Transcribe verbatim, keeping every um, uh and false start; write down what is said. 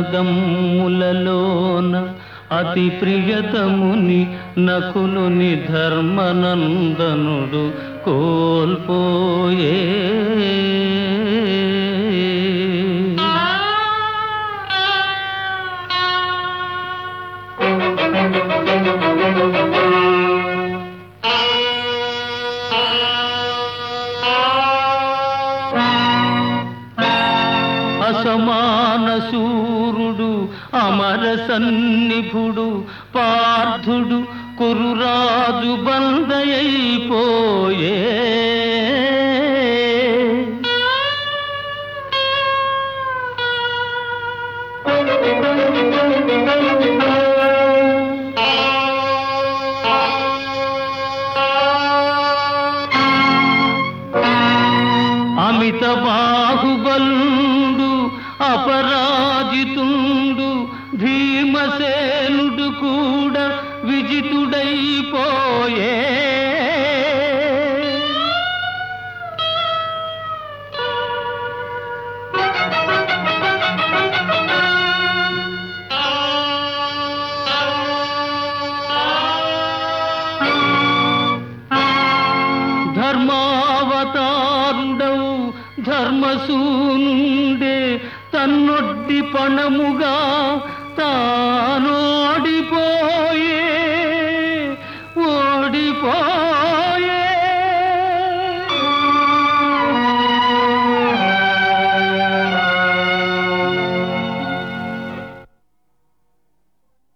అన్నదమ్ములలోన అతి ప్రియతముని నకులుని ధర్మనందనుడు కోల్పోయే. అసమాన సూరుడు అమర సన్నిభుడు పార్థుడు కురురాజు బందయైపోయే. అమిత బాహుబలుడు అపరాజితుండు భీమసేనుడు కూడా విజితుడైపోయే. ధర్మావతారుడవు ధర్మసూనుండే తన్నొడ్డి పణముగా తాను